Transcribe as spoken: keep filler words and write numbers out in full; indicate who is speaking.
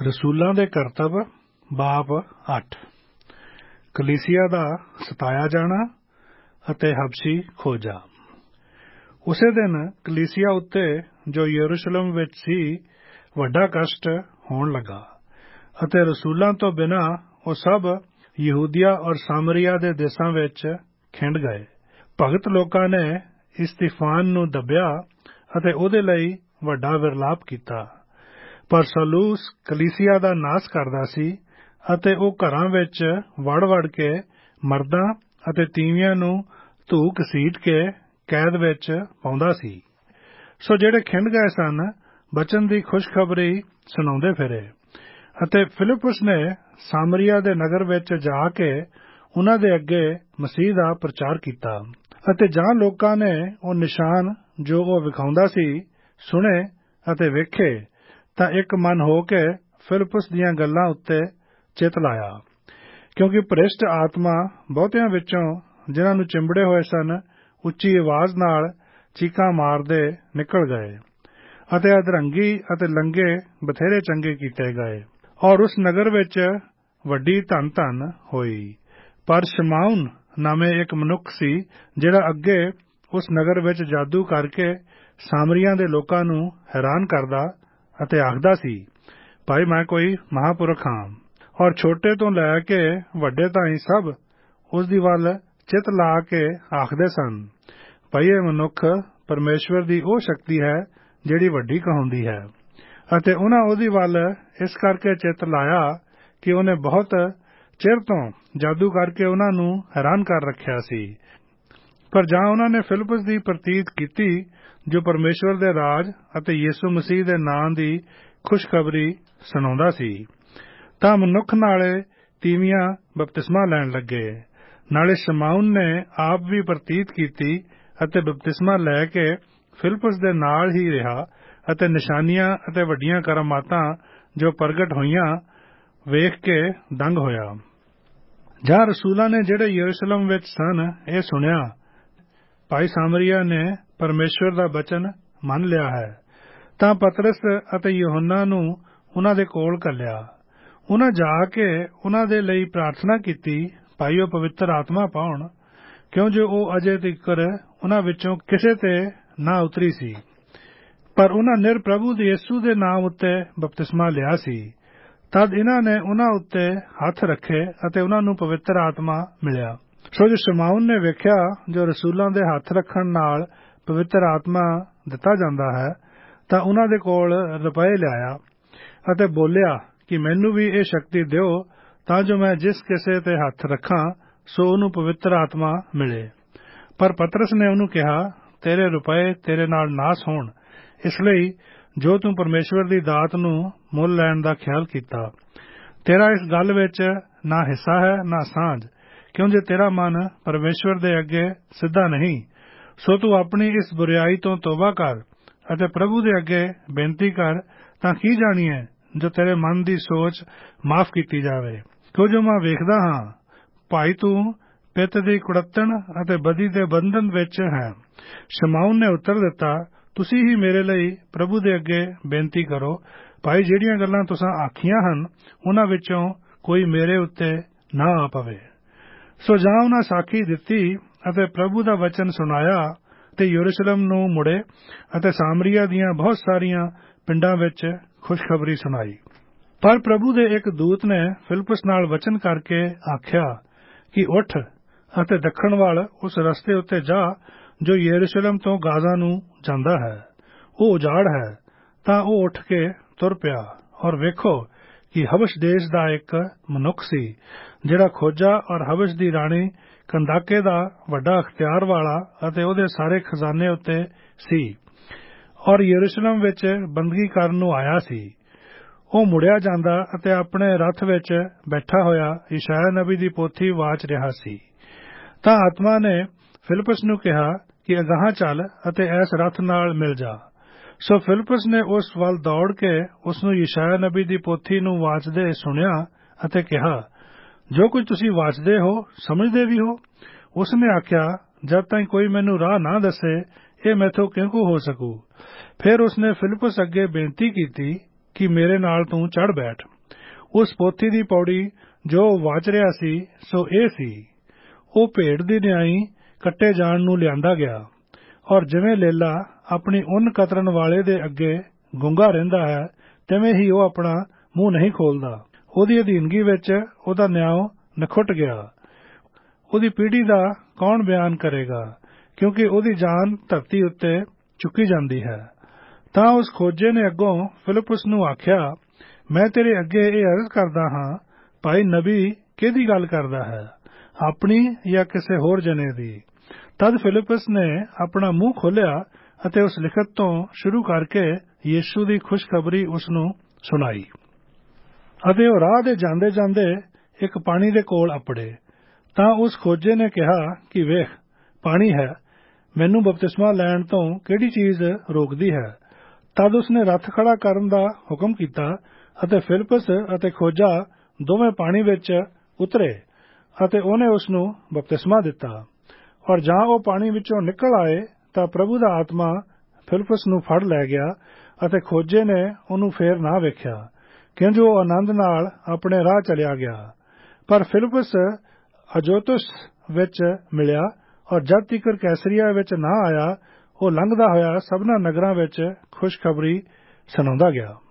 Speaker 1: ਰਸੂਲਾਂ ਦੇ ਕਰਤੱਵ ਬਾਬ ਅੱਠ। ਕਲੀਸਿਆ ਦਾ ਸਤਾਇਆ ਜਾਣਾ ਅਤੇ ਹਬਸ਼ੀ ਖੋਜਾ। ਉਸੇ ਦਿਨ ਕਲੀਸਿਆ ਉੱਤੇ ਜੋ ਯਰੂਸ਼ਲਮ ਵਿੱਚ ਸੀ ਵੱਡਾ ਕਸ਼ਟ ਹੋਣ ਲੱਗਾ ਅਤੇ ਰਸੂਲਾਂ ਤੋਂ ਬਿਨਾਂ ਉਹ ਸਭ ਯਹੂਦੀਆ ਔਰ ਸਾਮਰੀਆ ਦੇ ਦੇਸਾਂ ਵਿੱਚ ਖਿੰਡ ਗਏ। ਭਗਤ ਲੋਕਾਂ ਨੇ ਇਸਤੀਫਾਨ ਨੂੰ ਦੱਬਿਆ ਅਤੇ ਉਹਦੇ ਲਈ ਵੱਡਾ ਵਿਰਲਾਪ ਕੀਤਾ, ਪਰ ਸਲੂਸ ਕਲੀਸਿਆ ਦਾ ਨਾਸ ਕਰਦਾ ਸੀ ਅਤੇ ਉਹ ਘਰਾਂ ਵਿੱਚ ਵੜ ਵੜ ਕੇ ਮਰਦਾਂ ਅਤੇ ਤੀਵੀਆਂ ਨੂੰ ਧੂ ਘਸੀਟ ਕੇ ਕੈਦ ਵਿੱਚ ਪਾਉਂਦਾ ਸੀ। ਸੋ ਜਿਹੜੇ ਖਿੰਡ ਗਏ ਸਨ ਬਚਨ ਦੀ ਖੁਸ਼ਖਬਰੀ ਸੁਣਾਉਂਦੇ ਫਿਰੇ ਅਤੇ ਫਿਲਿਪੁਸ ਨੇ ਸਾਮਰੀਆ ਦੇ ਨਗਰ ਵਿੱਚ ਜਾ ਕੇ ਉਹਨਾਂ ਦੇ ਅੱਗੇ ਮਸੀਹ ਦਾ ਪ੍ਰਚਾਰ ਕੀਤਾ ਅਤੇ ਜਾਂ ਲੋਕਾਂ ਨੇ ਉਹ ਨਿਸ਼ਾਨ ਜੋ ਉਹ ਵਿਖਾਉਂਦਾ ਸੀ ਸੁਣੇ ਅਤੇ ਵੇਖੇ ਤਾਂ ਇੱਕ ਮਨ ਹੋ ਕੇ ਫਿਲਿਪੁਸ ਦੀਆਂ ਗੱਲਾਂ ਉੱਤੇ ਚਿੱਤ ਲਾਇਆ, ਕਿਉਂਕਿ ਭ੍ਰਿਸ਼ਟ ਆਤਮਾ ਬਹੁਤਿਆਂ ਵਿੱਚੋਂ ਜਿਨ੍ਹਾਂ ਨੂੰ ਚਿੰਬੜੇ ਹੋਏ ਸਨ ਉੱਚੀ ਆਵਾਜ਼ ਨਾਲ ਚੀਕਾਂ ਮਾਰਦੇ ਨਿਕਲ ਗਏ ਅਤੇ ਅਧਰੰਗੀ ਅਤੇ ਲੰਗੇ ਬਥੇਰੇ ਚੰਗੇ ਕੀਤੇ ਗਏ ਔਰ ਉਸ ਨਗਰ ਵਿੱਚ ਵੱਡੀ ਧਨ ਧਨ ਹੋਈ। ਪਰ ਸ਼ਮਾਉਨ ਨਾਮੇ ਇੱਕ ਮਨੁੱਖ ਸੀ ਜਿਹੜਾ ਅੱਗੇ ਉਸ ਨਗਰ ਵਿੱਚ ਜਾਦੂ ਕਰਕੇ ਸਾਮਰੀਆਂ ਦੇ ਲੋਕਾਂ ਨੂੰ ਹੈਰਾਨ ਕਰਦਾ ਅਤੇ ਆਖਦਾ ਸੀ, ਭਾਈ ਮੈਂ ਕੋਈ ਮਹਾਂਪੁਰਖ ਹਾਂ, ਔਰ ਛੋਟੇ ਤੋਂ ਲੈ ਕੇ ਵੱਡੇ ਤਾਈਂ ਸਭ ਉਸ ਦੀ ਵੱਲ ਚਿੱਤ ਲਾ ਕੇ ਆਖਦੇ ਸਨ, ਭਾਈ ਇਹ ਮਨੁੱਖ ਪਰਮੇਸ਼ਵਰ ਦੀ ਉਹ ਸ਼ਕਤੀ ਹੈ ਜਿਹੜੀ ਵੱਡੀ ਕਹਾਉਂਦੀ ਹੈ। ਅਤੇ ਉਹਨਾਂ ਉਹਦੀ ਵੱਲ ਇਸ ਕਰਕੇ ਚਿੱਤ ਲਾਇਆ ਕਿ ਉਹਨੇ ਬਹੁਤ ਚਿਰ ਤੋਂ ਜਾਦੂ ਕਰਕੇ ਉਹਨਾਂ ਨੂੰ ਹੈਰਾਨ ਕਰ ਰੱਖਿਆ ਸੀ। ਪਰ ਜਾਂ ਉਹਨਾਂ ਨੇ ਫਿਲਿਪੁਸ ਦੀ ਪ੍ਰਤੀਤ ਕੀਤੀ ਜੋ ਪਰਮੇਸ਼ਵਰ ਦੇ ਰਾਜ ਅਤੇ ਯਿਸੂ ਮਸੀਹ ਦੇ ਨਾਂ ਦੀ ਖੁਸ਼ਖਬਰੀ ਸੁਣਾਉਂਦਾ ਸੀ, ਤਾਂ ਮਨੁੱਖ ਨਾਲੇ ਤੀਵੀਆਂ ਬਪਤਿਸਮਾ ਲੈਣ ਲੱਗੇ। ਨਾਲੇ ਸ਼ਮਾਉਨ ਨੇ ਆਪ ਵੀ ਪ੍ਰਤੀਤ ਕੀਤੀ ਅਤੇ ਬਪਤਿਸਮਾ ਲੈ ਕੇ ਫਿਲਿਪੁਸ ਦੇ ਨਾਲ ਹੀ ਰਿਹਾ ਅਤੇ ਨਿਸ਼ਾਨੀਆਂ ਅਤੇ ਵੱਡੀਆਂ ਕਰਾਮਾਤਾਂ ਜੋ ਪ੍ਰਗਟ ਹੋਈਆਂ ਵੇਖ ਕੇ ਦੰਗ ਹੋਇਆ। ਜਾਂ ਰਸੂਲਾਂ ਨੇ ਜਿਹੜੇ ਯਰੂਸ਼ਲਮ ਵਿੱਚ ਸਨ ਇਹ ਸੁਣਿਆ, ਭਾਈ ਸਾਮਰੀਆ ਨੇ ਪਰਮੇਸ਼ਵਰ ਦਾ ਬਚਨ ਮੰਨ ਲਿਆ ਹੈ, ਤਾਂ ਪਤਰਸ ਅਤੇ ਯਹੋਨਾ ਨੂੰ ਉਹਨਾਂ ਦੇ ਕੋਲ ਘੱਲਿਆ। ਉਹਨਾਂ ਜਾ ਕੇ ਉਹਨਾਂ ਦੇ ਲਈ ਪ੍ਰਾਰਥਨਾ ਕੀਤੀ, ਭਾਈ ਉਹ ਪਵਿੱਤਰ ਆਤਮਾ ਪਾਉਣ, ਕਿਉਂ ਜੋ ਉਹ ਅਜੇ ਤੀਕਰ ਉਹਨਾਂ ਵਿੱਚੋਂ ਕਿਸੇ ਤੇ ਨਾ ਉਤਰੀ ਸੀ। ਪਰ ਉਹਨਾਂ ਨਿਰ ਪ੍ਰਭੂ ਦੇ ਯਿਸੂ ਦੇ ਨਾਮ ਉੱਤੇ ਬਪਤਿਸਮਾ ਲਿਆ ਸੀ। ਤਦ ਇਹਨਾਂ ਨੇ ਉਹਨਾਂ ਉੱਤੇ ਹੱਥ ਰੱਖੇ ਅਤੇ ਉਹਨਾਂ ਨੂੰ ਪਵਿੱਤਰ ਆਤਮਾ ਮਿਲਿਆ। ਸੋ ਜੋ ਸ਼ਮਾਉਨ ਨੇ ਵੇਖਿਆ ਜੋ ਰਸੂਲਾਂ ਦੇ ਹੱਥ ਰੱਖਣ ਨਾਲ ਪਵਿੱਤਰ ਆਤਮਾ ਦਿੱਤਾ ਜਾਂਦਾ ਹੈ, ਤਾਂ ਉਹਨਾਂ ਦੇ ਕੋਲ ਰੁਪਏ ਲਿਆਇਆ ਅਤੇ ਬੋਲਿਆ ਕਿ ਮੈਨੂੰ ਵੀ ਇਹ ਸ਼ਕਤੀ ਦਿਓ ਤਾਂ ਜੋ ਮੈਂ ਜਿਸ ਕਿਸੇ ਤੇ ਹੱਥ ਰੱਖਾਂ ਸੋ ਉਹਨੂੰ ਪਵਿੱਤਰ ਆਤਮਾ ਮਿਲੇ। ਪਰ ਪਤਰਸ ਨੇ ਉਹਨੂੰ ਕਿਹਾ, ਤੇਰੇ ਰੁਪਏ ਤੇਰੇ ਨਾਲ ਨਾਸ ਹੋਣ, ਇਸ ਲਈ ਜੋ ਤੂੰ ਪਰਮੇਸ਼ਵਰ ਦੀ ਦਾਤ ਨੂੰ ਮੁੱਲ ਲੈਣ ਦਾ ਖਿਆਲ ਕੀਤਾ, ਤੇਰਾ ਇਸ ਗੱਲ ਵਿੱਚ ਨਾ ਹਿੱਸਾ ਹੈ ਨਾ ਸਾਂਝ, ਕਿਉਂ ਜੇ ਤੇਰਾ ਮਨ ਪਰਮੇਸ਼ਵਰ ਦੇ ਅੱਗੇ ਸਿੱਧਾ ਨਹੀਂ। ਸੋ ਤੂੰ ਆਪਣੀ ਇਸ ਬੁਰਿਆਈ ਤੋਂ ਤੋਬਾ ਕਰ ਅਤੇ ਪ੍ਰਭੂ ਦੇ ਅੱਗੇ ਬੇਨਤੀ ਕਰ, ਤਾਂ ਕੀ ਜਾਣੀਏ ਜੋ ਤੇਰੇ ਮਨ ਦੀ ਸੋਚ ਮਾਫ ਕੀਤੀ ਜਾਵੇ। ਕਿਉਂ ਜੋ ਮੈਂ ਵੇਖਦਾ ਹਾਂ ਭਾਈ ਤੂੰ ਪਿੱਤ ਦੀ ਕੁੜੱਤਣ ਅਤੇ ਬਦੀ ਦੇ ਬੰਧਨ ਵਿੱਚ ਹੈ। ਸ਼ਮਾਉਨ ਨੇ ਉੱਤਰ ਦਿੱਤਾ, ਤੁਸੀਂ ਹੀ ਮੇਰੇ ਲਈ ਪ੍ਰਭੂ ਦੇ ਅੱਗੇ ਬੇਨਤੀ ਕਰੋ, ਭਾਈ ਜਿਹੜੀਆਂ ਗੱਲਾਂ ਤੁਸਾਂ ਆਖੀਆਂ ਹਨ ਉਹਨਾਂ ਵਿੱਚੋਂ ਕੋਈ ਮੇਰੇ ਉੱਤੇ ਨਾ ਆ ਪਵੇ। ਸੋ ਜਾਂ ਉਹਨਾਂ ਸਾਖੀ ਦਿੱਤੀ ਅਤੇ ਪ੍ਰਭੂ ਦਾ ਵਚਨ ਸੁਣਾਇਆ ਤੇ ਯਰੂਸ਼ਲਮ ਨੂੰ ਮੁੜੇ ਅਤੇ ਸਾਮਰੀਆ ਦੀਆਂ ਬਹੁਤ ਸਾਰੀਆਂ ਪਿੰਡਾਂ ਵਿੱਚ ਖੁਸ਼ਖਬਰੀ ਸੁਣਾਈ। ਪਰ ਪ੍ਰਭੂ ਦੇ ਇੱਕ ਦੂਤ ਨੇ ਫਿਲਿਪੁਸ ਨਾਲ ਵਚਨ ਕਰਕੇ ਆਖਿਆ ਕਿ ਉੱਠ ਅਤੇ ਦੱਖਣ ਵੱਲ ਉਸ ਰਸਤੇ ਉੱਤੇ ਜਾ ਜੋ ਯਰੂਸ਼ਲਮ ਤੋਂ ਗਾਜ਼ਾ ਨੂੰ ਜਾਂਦਾ ਹੈ, ਉਹ ਉਜਾੜ ਹੈ। ਤਾਂ ਉਹ ਉੱਠ ਕੇ ਤੁਰ ਪਿਆ ਔਰ ਵੇਖੋ ਕਿ ਹਬਸ਼ ਦੇਸ਼ ਦਾ ਇੱਕ ਮਨੁੱਖ ਸੀ ਜਿਹੜਾ ਖੋਜਾ ਔਰ ਹਬਸ਼ ਦੀ ਰਾਣੀ ਕੰਦਾਕੇ ਦਾ ਵੱਡਾ ਅਖਤਿਆਰ ਵਾਲਾ ਅਤੇ ਉਹਦੇ ਸਾਰੇ ਖਜ਼ਾਨੇ ਉੱਤੇ ਸੀ ਔਰ ਯਰੂਸ਼ਲਮ ਵਿੱਚ ਬੰਦਗੀ ਕਰਨ ਨੂੰ ਆਇਆ ਸੀ। ਉਹ ਮੁੜਿਆ ਜਾਂਦਾ ਅਤੇ ਆਪਣੇ ਰੱਥ ਵਿੱਚ ਬੈਠਾ ਹੋਇਆ ਯਸ਼ਾਇਆ ਨਬੀ ਦੀ ਪੋਥੀ ਵਾਚ ਰਿਹਾ ਸੀ। ਤਾਂ ਆਤਮਾ ਨੇ ਫਿਲਿਪੁਸ ਨੂੰ ਕਿਹਾ ਕਿ ਅਗਾਂਹ ਚੱਲ ਅਤੇ ਇਸ ਰੱਥ ਨਾਲ ਮਿਲ ਜਾ। ਸੋ ਫਿਲਿਪੁਸ ਨੇ ਉਸ ਵੱਲ ਦੌੜ ਕੇ ਉਸ ਨੂੰ ਯਸ਼ਾਇਆ ਨਬੀ ਦੀ ਪੋਥੀ ਨੂੰ ਵਾਚਦੇ ਸੁਣਿਆ ਅਤੇ ਕਿਹਾ, ਜੋ ਕੁਝ ਤੁਸੀਂ ਵਾਚਦੇ ਹੋ ਸਮਝਦੇ ਵੀ ਹੋ? ਉਸ ਨੇ ਆਖਿਆ, ਜਦ ਤਾਈਂ ਕੋਈ ਮੈਨੂੰ ਰਾਹ ਨਾ ਦੱਸੇ ਇਹ ਮੈਥੋਂ ਕਿਉਂਕੂ ਹੋ ਸਕੂ। ਫਿਰ ਉਸਨੇ ਫਿਲਿਪੁਸ ਅੱਗੇ ਬੇਨਤੀ ਕੀਤੀ ਕਿ ਮੇਰੇ ਨਾਲ ਤੂੰ ਚੜ੍ਹ ਬੈਠ। ਉਸ ਪੋਥੀ ਦੀ ਪੌੜੀ ਜੋ ਵਾਚ ਰਿਹਾ ਸੀ ਸੋ ਇਹ ਸੀ, ਉਹ ਭੇਡ ਦੀ ਨਿਆਈ ਕੱਟੇ ਜਾਣ ਨੂੰ ਲਿਆਂਦਾ ਗਿਆ, ਔਰ ਜਿਵੇਂ ਲੇਲਾ ਆਪਣੀ ਉੱਨ ਕਤਰਨ ਵਾਲੇ ਦੇ ਅੱਗੇ ਗੂੰਗਾ ਰਹਿੰਦਾ ਹੈ, ਤਿਵੇਂ ਹੀ ਉਹ ਆਪਣਾ ਮੂੰਹ ਨਹੀਂ ਖੋਲਦਾ। ਉਹਦੀ ਅਧੀਨਗੀ ਵਿੱਚ ਉਹਦਾ ਨਿਆਂ ਨਖੁੱਟ ਗਿਆ। ਉਹਦੀ ਪੀੜ੍ਹੀ ਦਾ ਕੌਣ ਬਿਆਨ ਕਰੇਗਾ, ਕਿਉਂਕਿ ਉਹਦੀ ਜਾਨ ਧਰਤੀ ਉੱਤੇ ਚੁੱਕੀ ਜਾਂਦੀ ਹੈ। ਤਾਂ ਉਸ ਖੋਜੇ ਨੇ ਅੱਗੋਂ ਫਿਲਿਪੁਸ ਨੂੰ ਆਖਿਆ, ਮੈਂ ਤੇਰੇ ਅੱਗੇ ਇਹ ਅਰਜ਼ ਕਰਦਾ ਹਾਂ, ਭਾਈ ਨਬੀ ਕਿਹਦੀ ਗੱਲ ਕਰਦਾ ਹੈ, ਆਪਣੀ ਜਾਂ ਕਿਸੇ ਹੋਰ ਜਨੇ ਦੀ? ਤਦ ਫਿਲਿਪਸ ਨੇ ਆਪਣਾ ਮੂੰਹ ਖੋਲ੍ਹਿਆ ਅਤੇ ਉਸ ਲਿਖਤ ਤੋਂ ਸ਼ੁਰੂ ਕਰਕੇ ਯੀਸ਼ੂ ਦੀ ਖੁਸ਼ਖਬਰੀ ਉਸ ਨੂੰ ਸੁਣਾਈ। ਅਤੇ ਉਹ ਰਾਹ ਦੇ ਜਾਂਦੇ ਜਾਂਦੇ ਇੱਕ ਪਾਣੀ ਦੇ ਕੋਲ ਅੱਪੜੇ। ਤਾਂ ਉਸ ਖੋਜੇ ਨੇ ਕਿਹਾ ਕਿ ਵੇਖ, ਪਾਣੀ ਹੈ, ਮੈਨੂੰ ਬਪਤਿਸਮਾ ਲੈਣ ਤੋਂ ਕਿਹੜੀ ਚੀਜ਼ ਰੋਕਦੀ ਹੈ? ਤਦ ਉਸਨੇ ਰੱਥ ਖੜਾ ਕਰਨ ਦਾ ਹੁਕਮ ਕੀਤਾ ਅਤੇ ਫਿਲਿਪਸ ਅਤੇ ਖੋਜਾ ਦੋਵੇਂ ਪਾਣੀ ਵਿੱਚ ਉਤਰੇ ਅਤੇ ਉਹਨੇ ਉਸ ਨੂੰ ਬਪਤਿਸਮਾ ਦਿੱਤਾ। ਔਰ ਜਾਂ ਉਹ ਪਾਣੀ ਵਿੱਚੋਂ ਨਿਕਲ ਆਏ ਤਾਂ ਪ੍ਰਭੂ ਦਾ ਆਤਮਾ ਫਿਲਿਪਸ ਨੂੰ ਫੜ ਲੈ ਗਿਆ ਅਤੇ ਖੋਜੇ ਨੇ ਉਹਨੂੰ ਫੇਰ ਨਾ ਵੇਖਿਆ, ਕਿਉਂਕਿ ਉਹ ਆਨੰਦ ਨਾਲ ਆਪਣੇ ਰਾਹ ਚਲਿਆ ਗਿਆ। ਪਰ ਫਿਲਿਪਸ ਅਜ਼ੋਤੁਸ ਵਿੱਚ ਮਿਲਿਆ, ਔਰ ਜਦ ਤੀਕਰ ਕੈਸਰੀਆ ਵਿੱਚ ਨਾ ਆਇਆ, ਉਹ ਲੰਘਦਾ ਹੋਇਆ ਸਭਨਾਂ ਨਗਰਾਂ ਵਿੱਚ ਖੁਸ਼ਖਬਰੀ ਸੁਣਾਉਂਦਾ ਗਿਆ।